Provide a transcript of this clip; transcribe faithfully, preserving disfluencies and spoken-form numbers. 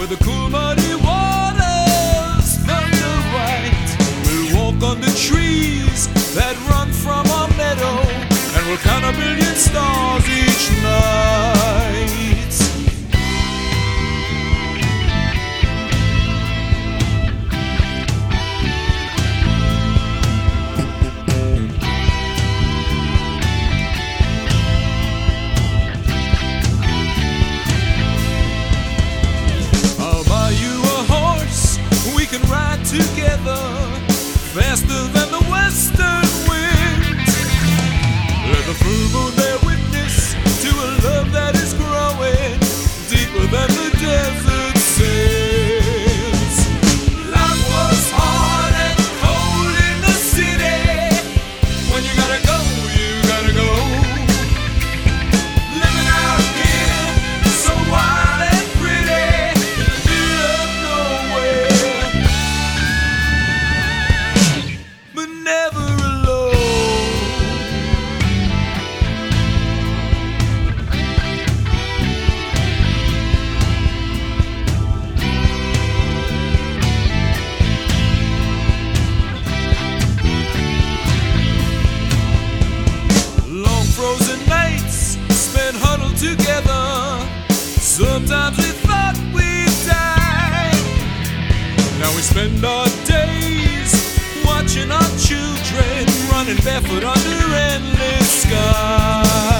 where the cool muddy waters thunder white. We'll walk under trees that run from our meadow, and we'll count a billion stars each night. We can ride together faster than the western wind. Let the full moon bear witness to a love that is growing deeper than the desert sands. Life was hard and cold in the city. When you gotta go, you gotta go. Living out here so wild and pretty in the middle of nowhere, but never alone. Long frozen nights spent huddled together. Sometimes we thought we'd die. Now we spend our days watching our children running barefoot under endless skies.